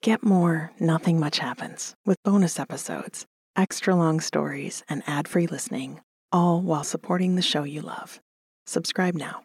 Get more Nothing Much Happens with bonus episodes, extra long stories, and ad-free listening, all while supporting the show you love. Subscribe now.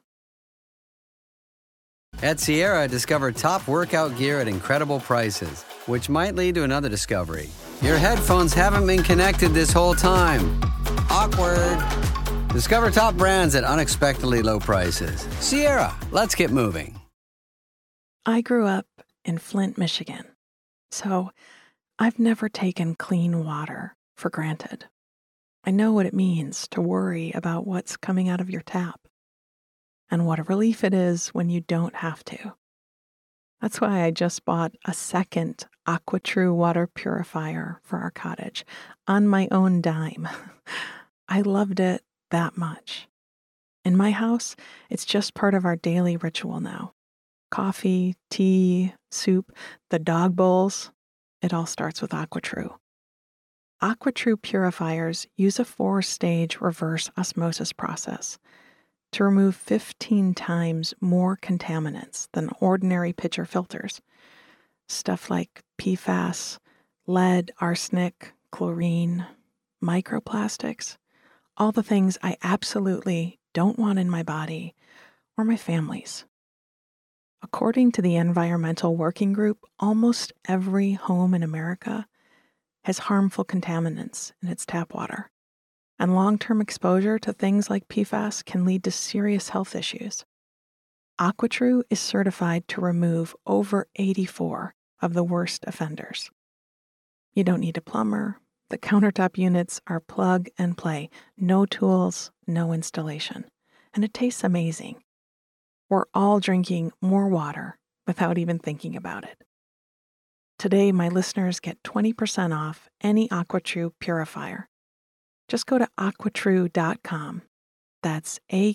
At Sierra, discover top workout gear at incredible prices, which might lead to another discovery. Your headphones haven't been connected this whole time. Awkward. Discover top brands at unexpectedly low prices. Sierra, let's get moving. I grew up in Flint, Michigan, so I've never taken clean water for granted. I know what it means to worry about what's coming out of your tap, and what a relief it is when you don't have to. That's why I just bought a second AquaTrue water purifier for our cottage on my own dime. I loved it that much. In my house, it's just part of our daily ritual now. Coffee, tea, soup, the dog bowls, it all starts with AquaTrue. AquaTrue purifiers use a 4-stage reverse osmosis process to remove 15 times more contaminants than ordinary pitcher filters. Stuff like PFAS, lead, arsenic, chlorine, microplastics, all the things I absolutely don't want in my body or my family's. According to the Environmental Working Group, almost every home in America has harmful contaminants in its tap water, and long-term exposure to things like PFAS can lead to serious health issues. AquaTrue is certified to remove over 84 of the worst offenders. You don't need a plumber. The countertop units are plug and play, no tools, no installation, and it tastes amazing. We're all drinking more water without even thinking about it. Today, my listeners get 20% off any AquaTrue purifier. Just go to aquatrue.com. That's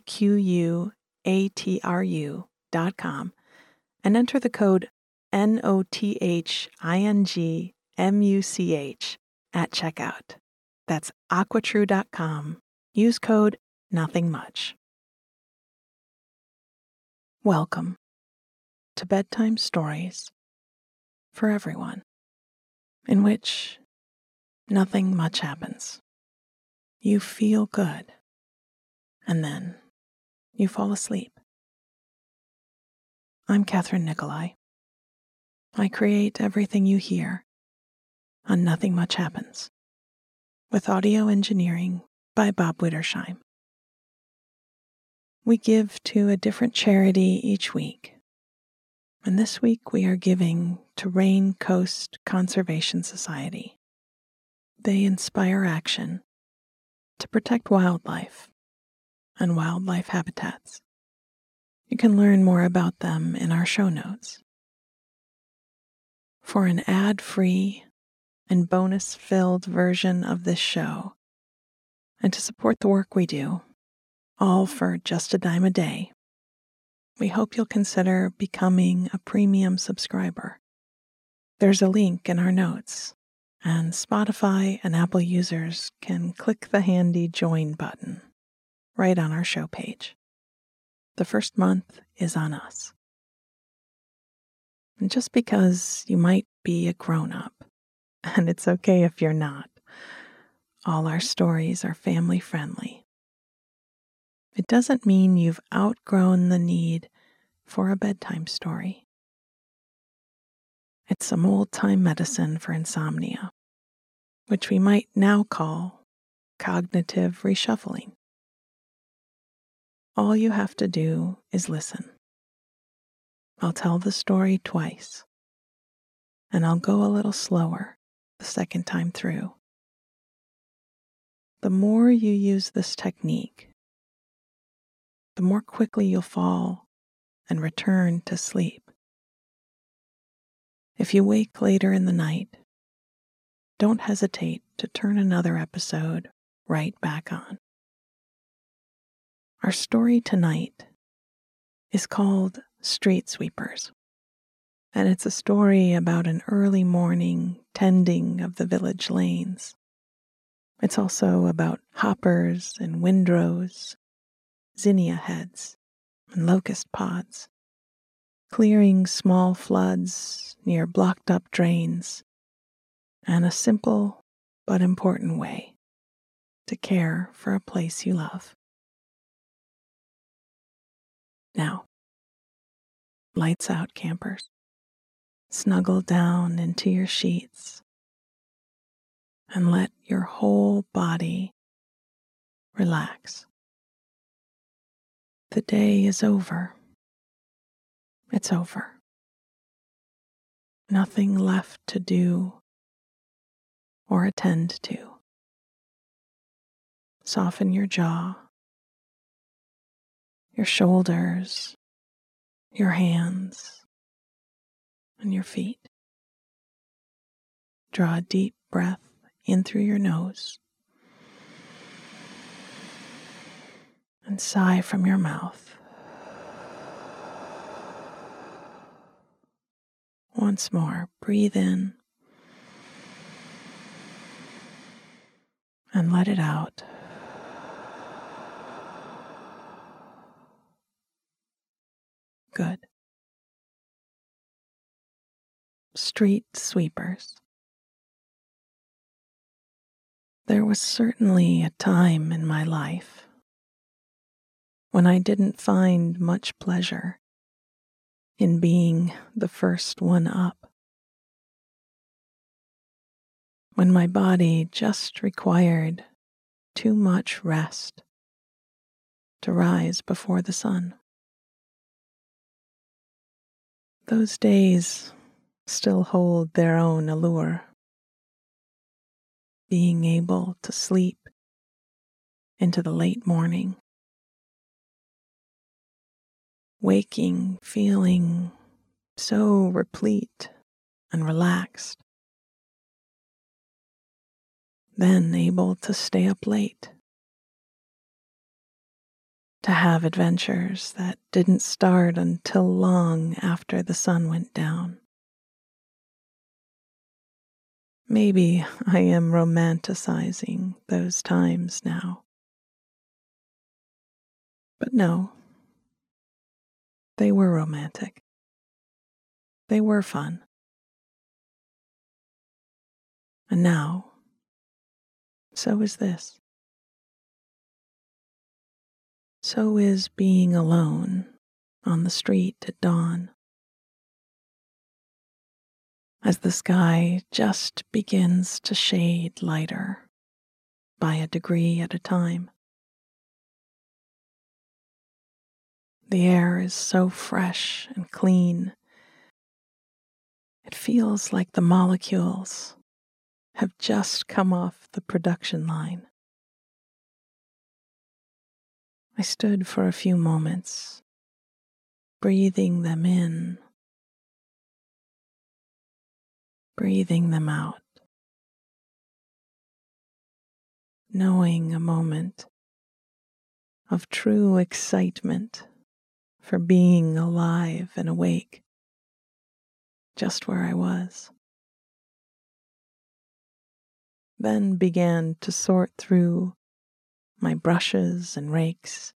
AQUATRU.com and enter the code NOTHINGMUCH at checkout. That's aquatrue.com. Use code NOTHINGMUCH. Welcome to Bedtime Stories for Everyone, in which nothing much happens. You feel good, and then you fall asleep. I'm Catherine Nicolai. I create everything you hear on Nothing Much Happens, with audio engineering by Bob Wittersheim. We give to a different charity each week, and this week we are giving to Rain Coast Conservation Society. They inspire action to protect wildlife and wildlife habitats. You can learn more about them in our show notes. For an ad-free and bonus-filled version of this show, and to support the work we do, all for just a dime a day, we hope you'll consider becoming a premium subscriber. There's a link in our notes, and Spotify and Apple users can click the handy join button right on our show page. The first month is on us. And just because you might be a grown-up, and it's okay if you're not, all our stories are family-friendly. It doesn't mean you've outgrown the need for a bedtime story. It's some old-time medicine for insomnia, which we might now call cognitive reshuffling. All you have to do is listen. I'll tell the story twice, and I'll go a little slower the second time through. The more you use this technique, the more quickly you'll fall and return to sleep. If you wake later in the night, don't hesitate to turn another episode right back on. Our story tonight is called Street Sweepers, and it's a story about an early morning tending of the village lanes. It's also about hoppers and windrows, zinnia heads, and locust pods, clearing small floods near blocked up drains, and a simple but important way to care for a place you love. Now, lights out, campers. Snuggle down into your sheets and let your whole body relax. The day is over. It's over. Nothing left to do or attend to. Soften your jaw, your shoulders, your hands, and your feet. Draw a deep breath in through your nose and sigh from your mouth. Once more, breathe in and let it out. Good. Street sweepers. There was certainly a time in my life when I didn't find much pleasure in being the first one up, when my body just required too much rest to rise before the sun. Those days still hold their own allure. Being able to sleep into the late morning, waking feeling so replete and relaxed, then able to stay up late, to have adventures that didn't start until long after the sun went down. Maybe I am romanticizing those times now. But no, they were romantic. They were fun. And now, so is this. So is being alone on the street at dawn, as the sky just begins to shade lighter by a degree at a time. The air is so fresh and clean, it feels like the molecules have just come off the production line. I stood for a few moments, breathing them in, breathing them out, knowing a moment of true excitement for being alive and awake, just where I was. Then began to sort through my brushes and rakes,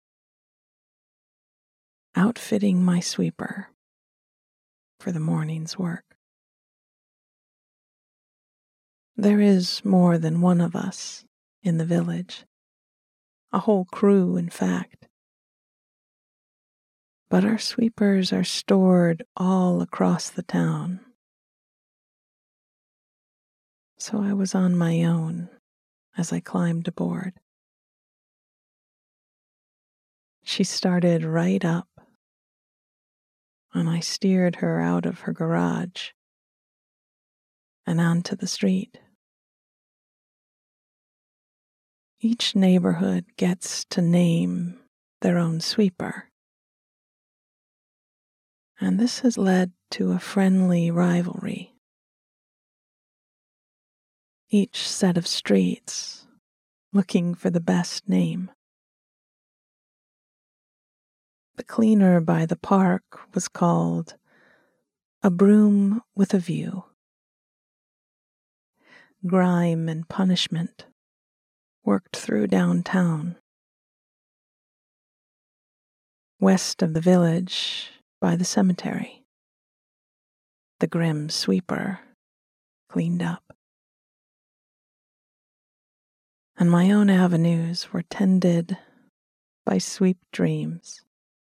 outfitting my sweeper for the morning's work. There is more than one of us in the village, a whole crew, in fact. But our sweepers are stored all across the town. So I was on my own as I climbed aboard. She started right up, and I steered her out of her garage and onto the street. Each neighborhood gets to name their own sweeper, and this has led to a friendly rivalry. Each set of streets looking for the best name. The cleaner by the park was called A Broom with a View. Grime and punishment worked through downtown. West of the village, by the cemetery, the grim sweeper cleaned up. And my own avenues were tended by sweep dreams,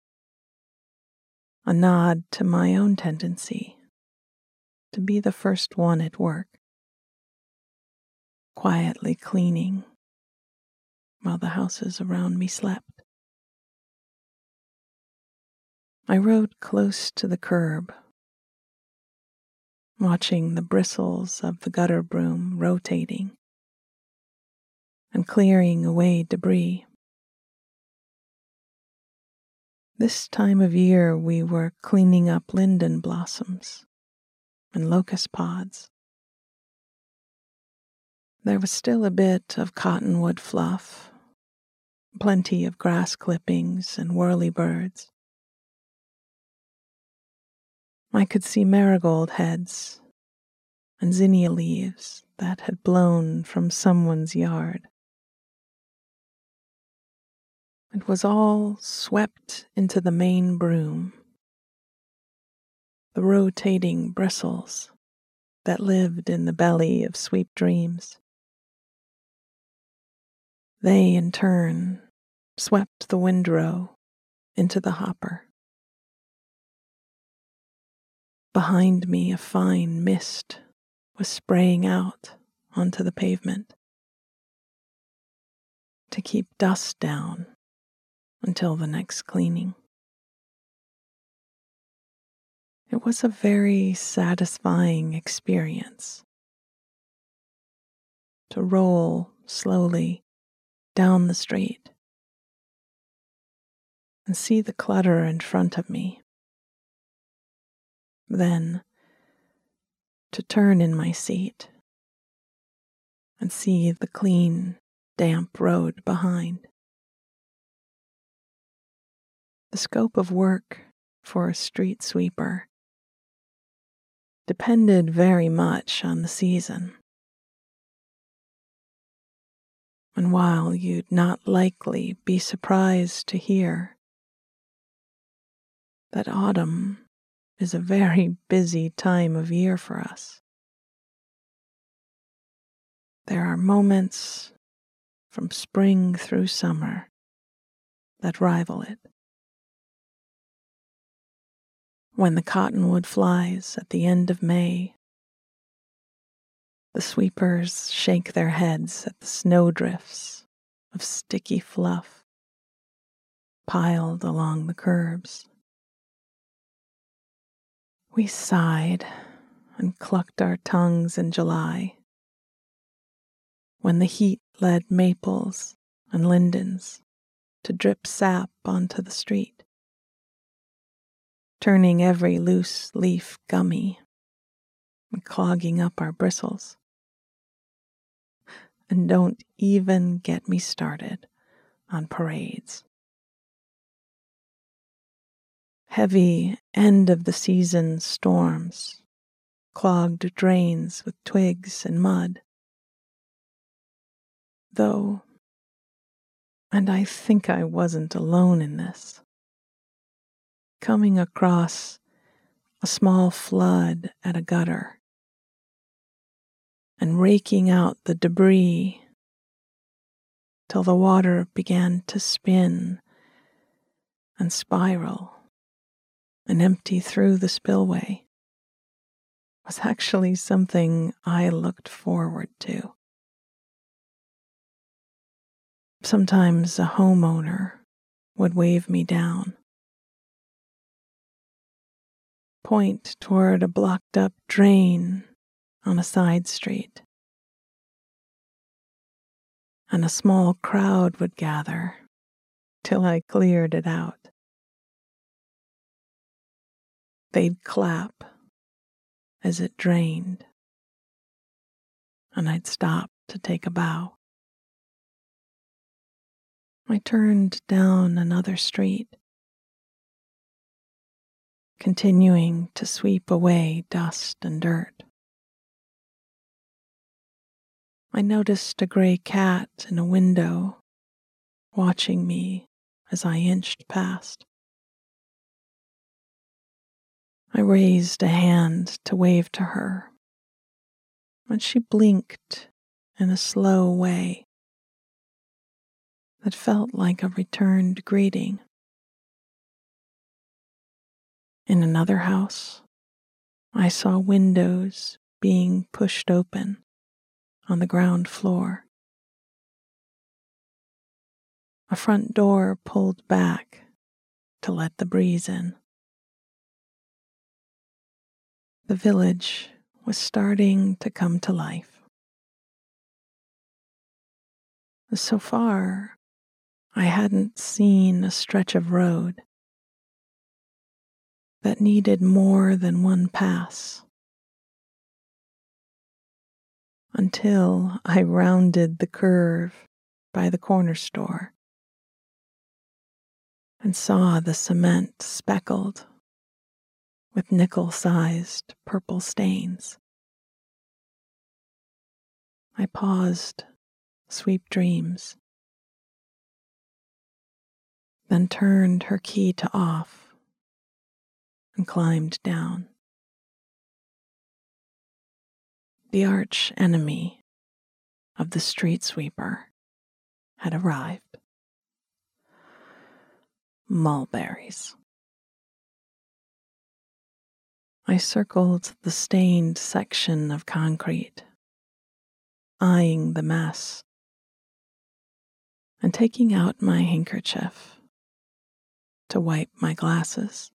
a nod to my own tendency to be the first one at work, quietly cleaning while the houses around me slept. I rode close to the curb, watching the bristles of the gutter broom rotating and clearing away debris. This time of year we were cleaning up linden blossoms and locust pods. There was still a bit of cottonwood fluff, plenty of grass clippings and whirlybirds. I could see marigold heads and zinnia leaves that had blown from someone's yard. It was all swept into the main broom, the rotating bristles that lived in the belly of sweep dreams. They, in turn, swept the windrow into the hopper. Behind me, a fine mist was spraying out onto the pavement to keep dust down until the next cleaning. It was a very satisfying experience to roll slowly down the street and see the clutter in front of me. Then to turn in my seat and see the clean, damp road behind. The scope of work for a street sweeper depended very much on the season. And while you'd not likely be surprised to hear that autumn is a very busy time of year for us, there are moments from spring through summer that rival it. When the cottonwood flies at the end of May, the sweepers shake their heads at the snowdrifts of sticky fluff piled along the curbs. We sighed and clucked our tongues in July when the heat led maples and lindens to drip sap onto the street, turning every loose leaf gummy and clogging up our bristles. And don't even get me started on parades. Heavy end-of-the-season storms clogged drains with twigs and mud. Though, and I think I wasn't alone in this, coming across a small flood at a gutter and raking out the debris till the water began to spin and spiral and empty through the spillway was actually something I looked forward to. Sometimes a homeowner would wave me down, point toward a blocked up drain on a side street, and a small crowd would gather till I cleared it out. They'd clap as it drained, and I'd stop to take a bow. I turned down another street, continuing to sweep away dust and dirt. I noticed a gray cat in a window watching me as I inched past. I raised a hand to wave to her, but she blinked in a slow way that felt like a returned greeting. In another house, I saw windows being pushed open on the ground floor. A front door pulled back to let the breeze in. The village was starting to come to life. So far, I hadn't seen a stretch of road that needed more than one pass until I rounded the curve by the corner store and saw the cement speckled with nickel-sized purple stains. I paused, Sweet Dreams, then turned her key to off and climbed down. The arch enemy of the street sweeper had arrived. Mulberries. I circled the stained section of concrete, eyeing the mess, and taking out my handkerchief to wipe my glasses.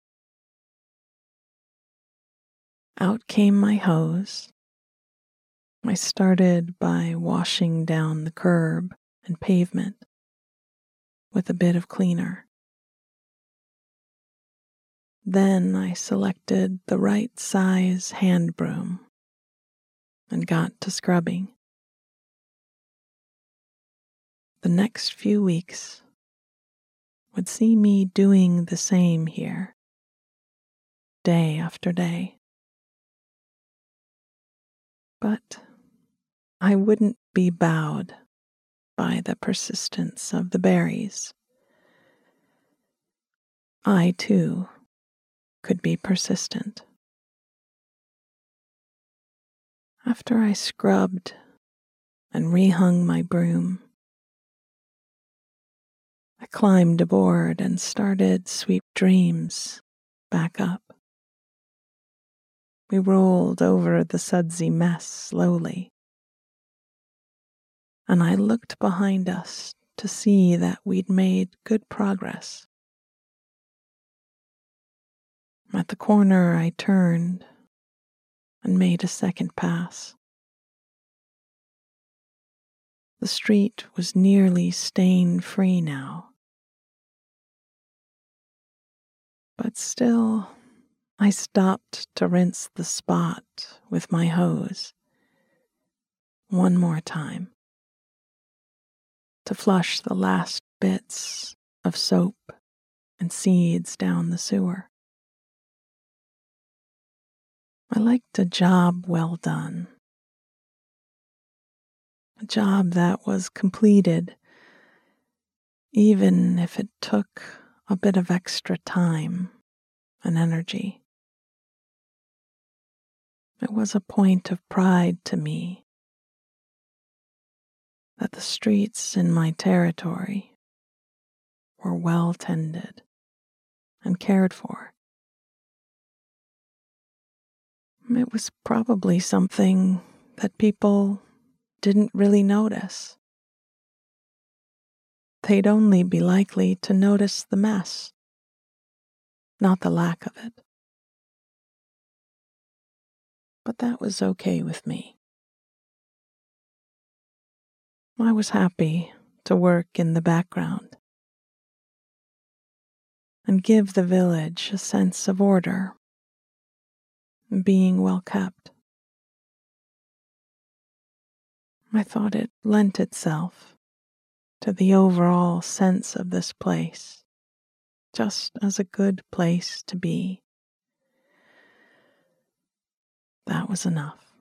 Out came my hose. I started by washing down the curb and pavement with a bit of cleaner. Then I selected the right size hand broom and got to scrubbing. The next few weeks would see me doing the same here, day after day. But I wouldn't be bowed by the persistence of the berries. I, too, could be persistent. After I scrubbed and rehung my broom, I climbed aboard and started Sweet Dreams back up. We rolled over the sudsy mess slowly, and I looked behind us to see that we'd made good progress. At the corner, I turned and made a second pass. The street was nearly stain-free now, but still, I stopped to rinse the spot with my hose one more time, to flush the last bits of soap and seeds down the sewer. I liked a job well done, a job that was completed even if it took a bit of extra time and energy. It was a point of pride to me that the streets in my territory were well tended and cared for. It was probably something that people didn't really notice. They'd only be likely to notice the mess, not the lack of it. But that was okay with me. I was happy to work in the background and give the village a sense of order and being well kept. I thought it lent itself to the overall sense of this place, just as a good place to be. That was enough.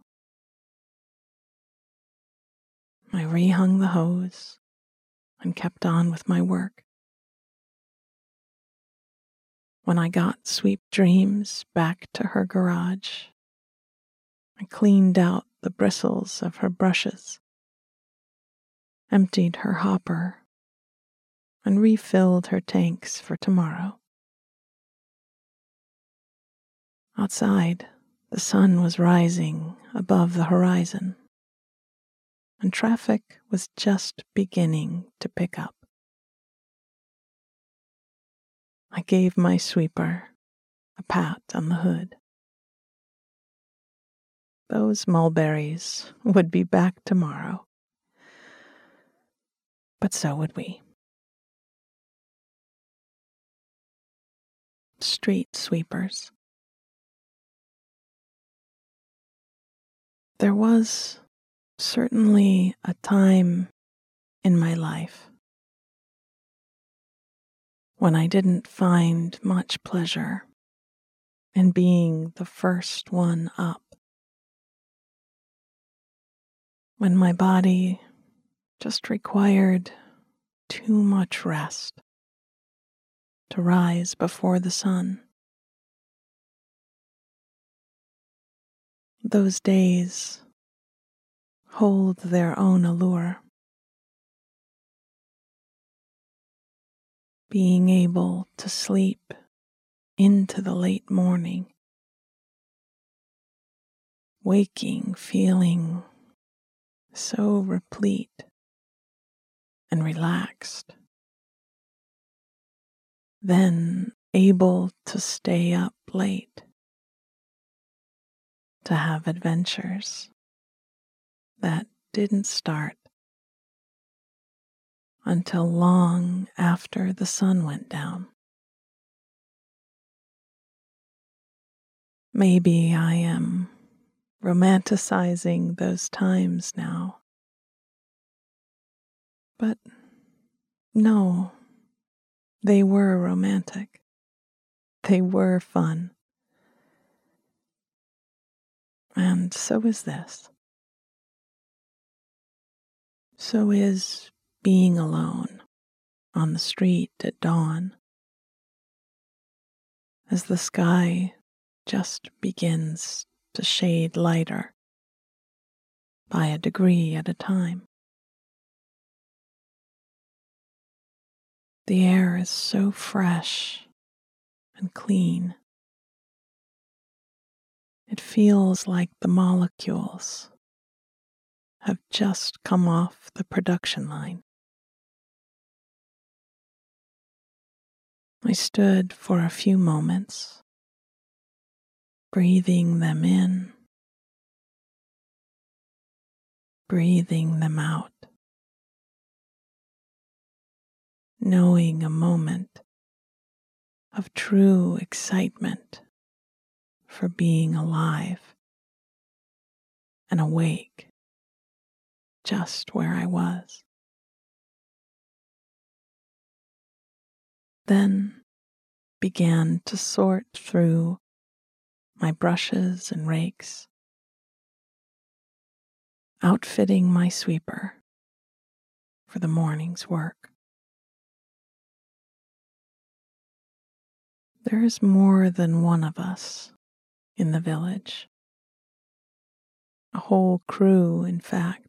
I rehung the hose and kept on with my work. When I got Sweet Dreams back to her garage, I cleaned out the bristles of her brushes, emptied her hopper, and refilled her tanks for tomorrow. Outside, the sun was rising above the horizon, and traffic was just beginning to pick up. I gave my sweeper a pat on the hood. Those mulberries would be back tomorrow, but so would we. Street sweepers. There was certainly a time in my life when I didn't find much pleasure in being the first one up, when my body just required too much rest to rise before the sun. Those days hold their own allure. Being able to sleep into the late morning, waking feeling so replete and relaxed, then able to stay up late, to have adventures that didn't start until long after the sun went down. Maybe I am romanticizing those times now, but no, they were romantic. They were fun. And so is this. So is being alone on the street at dawn, as the sky just begins to shade lighter by a degree at a time. The air is so fresh and clean. It feels like the molecules have just come off the production line. I stood for a few moments, breathing them in, breathing them out, knowing a moment of true excitement for being alive and awake just where I was. Then began to sort through my brushes and rakes, outfitting my sweeper for the morning's work. There is more than one of us in the village, a whole crew, in fact.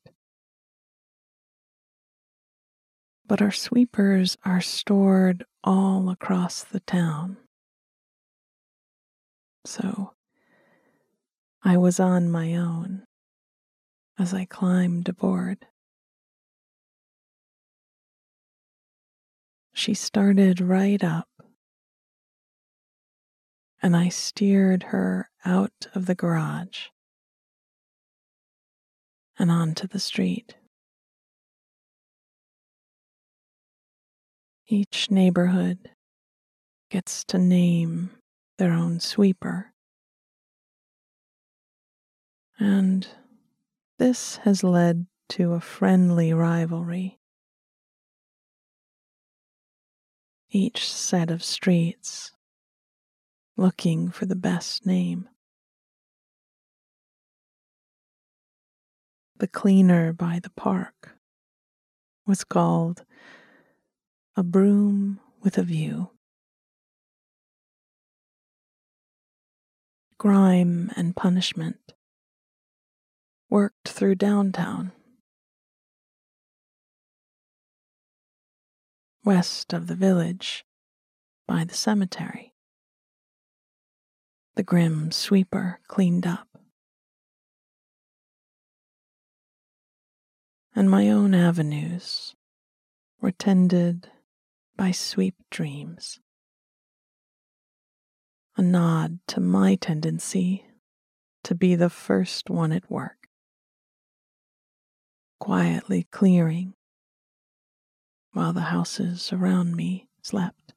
But our sweepers are stored all across the town. So I was on my own as I climbed aboard. She started right up, and I steered her out of the garage and onto the street. Each neighborhood gets to name their own sweeper, and this has led to a friendly rivalry. Each set of streets looking for the best name. The cleaner by the park was called A Broom with a View. grime and punishment, worked through downtown, west of the village, by the cemetery. The grim sweeper cleaned up. And my own avenues were tended by sweet dreams, a nod to my tendency to be the first one at work, quietly clearing while the houses around me slept.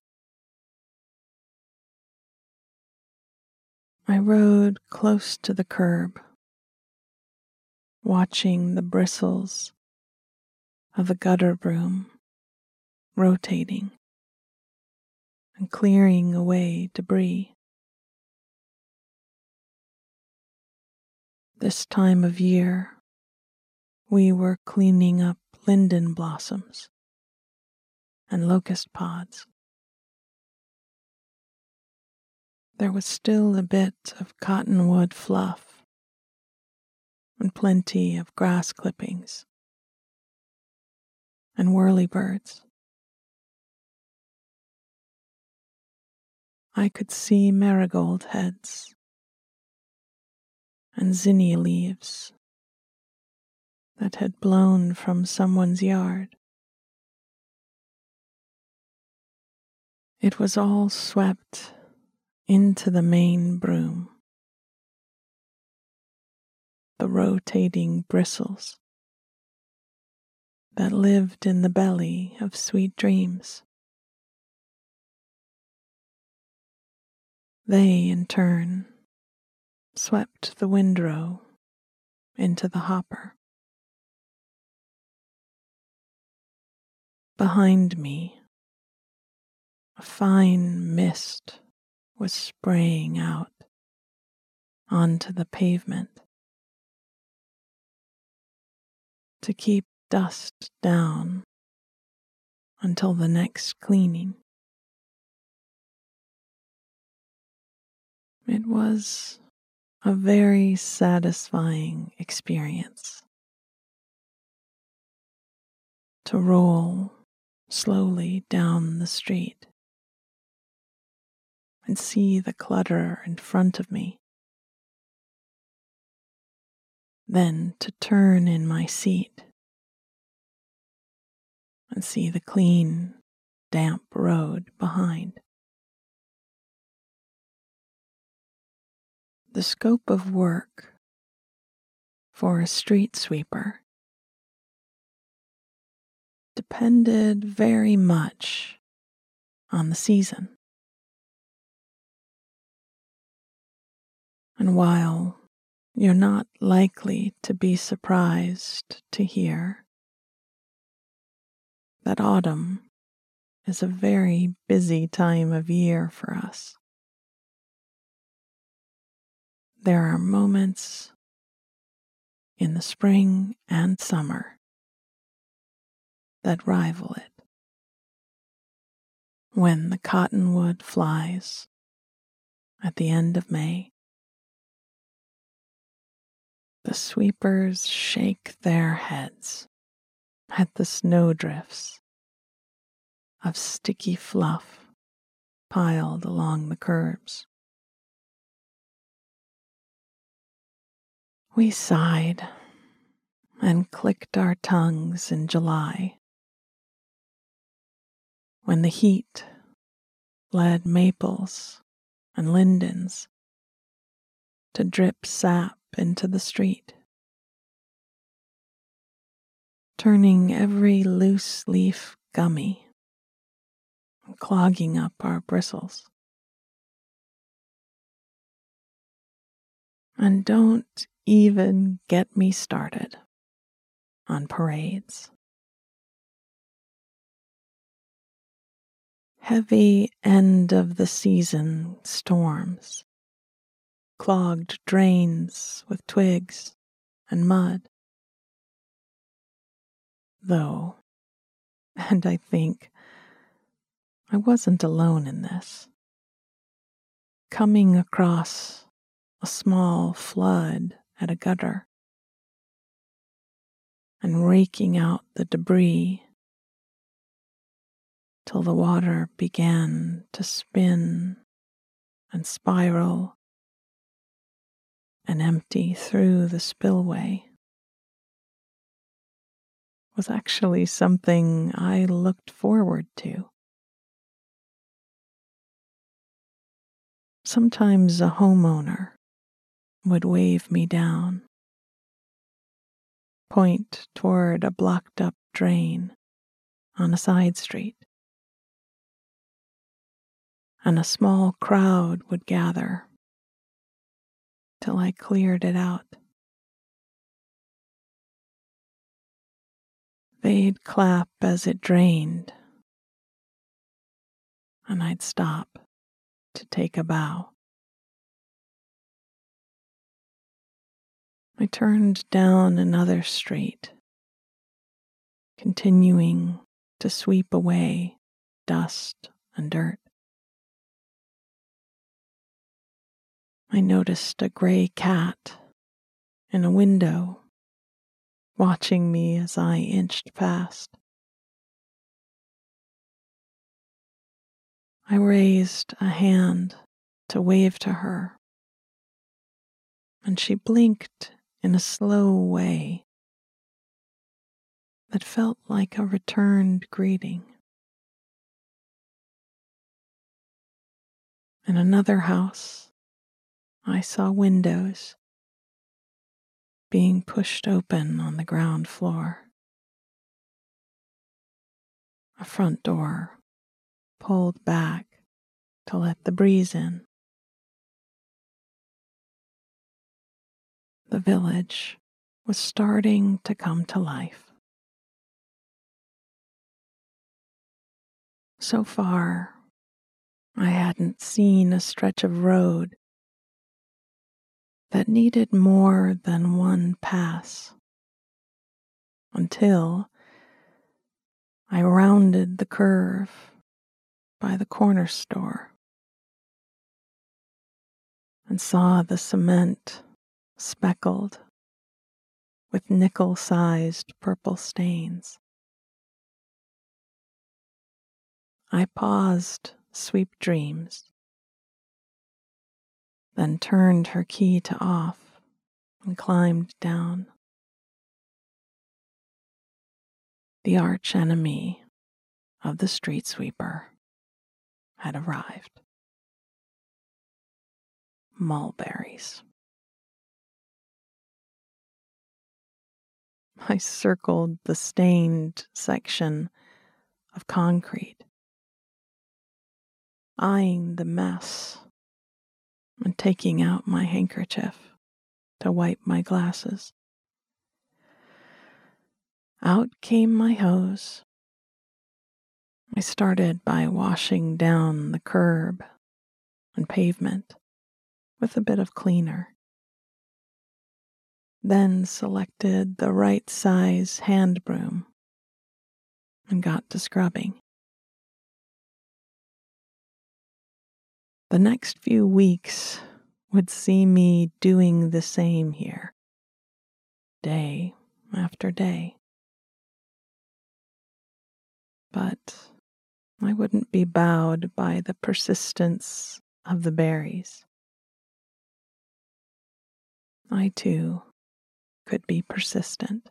I rode close to the curb, watching the bristles of the gutter broom rotating and clearing away debris. This time of year, we were cleaning up linden blossoms and locust pods. There was still a bit of cottonwood fluff and plenty of grass clippings and whirlybirds. I could see marigold heads and zinnia leaves that had blown from someone's yard. It was all swept into the main broom, the rotating bristles that lived in the belly of sweet dreams. They, in turn, swept the windrow into the hopper. Behind me, a fine mist was spraying out onto the pavement to keep dust down until the next cleaning. It was a very satisfying experience to roll slowly down the street and see the clutter in front of me, then to turn in my seat and see the clean, damp road behind. The scope of work for a street sweeper depended very much on the season. And while you're not likely to be surprised to hear that autumn is a very busy time of year for us, there are moments in the spring and summer that rival it. When the cottonwood flies at the end of May, the sweepers shake their heads at the snowdrifts of sticky fluff piled along the curbs. We sighed and clicked our tongues in July when the heat led maples and lindens to drip sap into the street, turning every loose leaf gummy and clogging up our bristles. And don't even get me started on parades. Heavy end of the season storms clogged drains with twigs and mud. Though, and I think I wasn't alone in this, coming across a small flood at a gutter and raking out the debris till the water began to spin and spiral and empty through the spillway was actually something I looked forward to. Sometimes a homeowner would wave me down, point toward a blocked up drain on a side street, and a small crowd would gather till I cleared it out. They'd clap as it drained, and I'd stop to take a bow. I turned down another street, continuing to sweep away dust and dirt. I noticed a gray cat in a window watching me as I inched past. I raised a hand to wave to her, and she blinked in a slow way that felt like a returned greeting. In another house, I saw windows being pushed open on the ground floor. A front door pulled back to let the breeze in. The village was starting to come to life. So far, I hadn't seen a stretch of road that needed more than one pass until I rounded the curve by the corner store and saw the cement speckled with nickel-sized purple stains. I paused Sweet Dreams, then turned her key to off and climbed down. The arch enemy of the street sweeper had arrived. Mulberries. I circled the stained section of concrete, eyeing the mess and taking out my handkerchief to wipe my glasses. Out came my hose. I started by washing down the curb and pavement with a bit of cleaner, then selected the right size hand broom and got to scrubbing. The next few weeks would see me doing the same here, day after day. But I wouldn't be bowed by the persistence of the berries. I too could be persistent.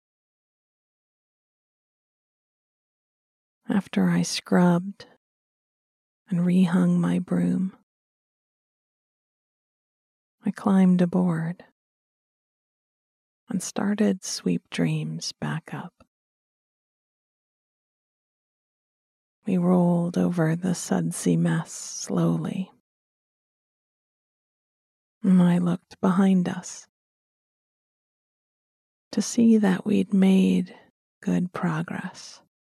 After I scrubbed and rehung my broom, I climbed aboard and started Sweet Dreams back up. We rolled over the sudsy mess slowly, and I looked behind us to see that we'd made good progress.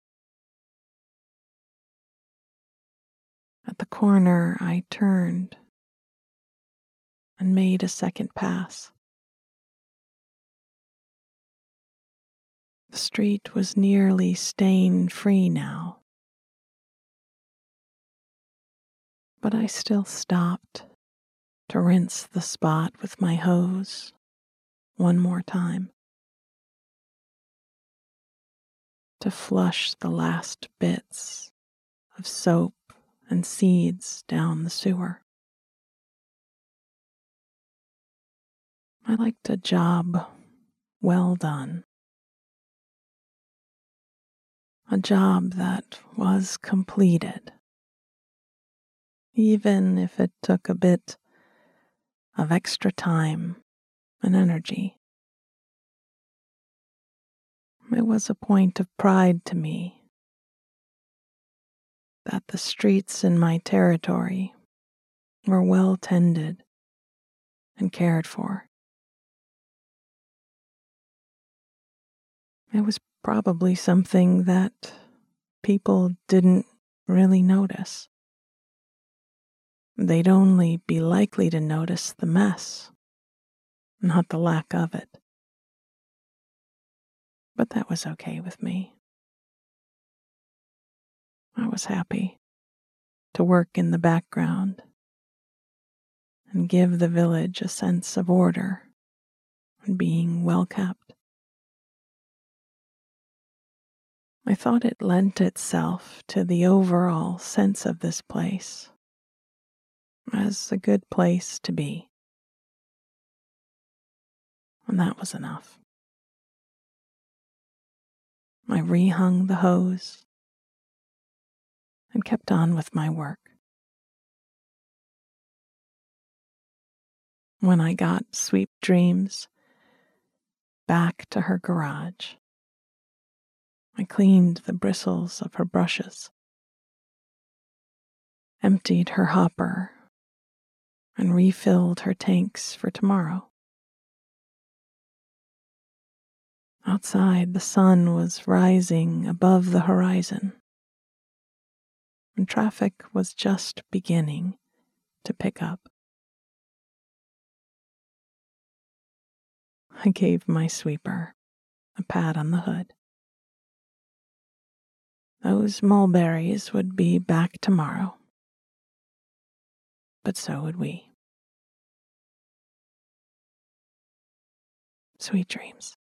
At the corner, I turned and made a second pass. The street was nearly stain-free now, but I still stopped to rinse the spot with my hose one more time, to flush the last bits of soap and seeds down the sewer. I liked a job well done, a job that was completed, even if it took a bit of extra time and energy. It was a point of pride to me that the streets in my territory were well tended and cared for. It was probably something that people didn't really notice. They'd only be likely to notice the mess, not the lack of it. But that was okay with me. I was happy to work in the background and give the village a sense of order and being well kept. I thought it lent itself to the overall sense of this place as a good place to be. And that was enough. I rehung the hose and kept on with my work. When I got Sweet Dreams back to her garage, I cleaned the bristles of her brushes, emptied her hopper, and refilled her tanks for tomorrow. Outside, the sun was rising above the horizon, and traffic was just beginning to pick up. I gave my sweeper a pat on the hood. Those mulberries would be back tomorrow, but so would we. Sweet dreams.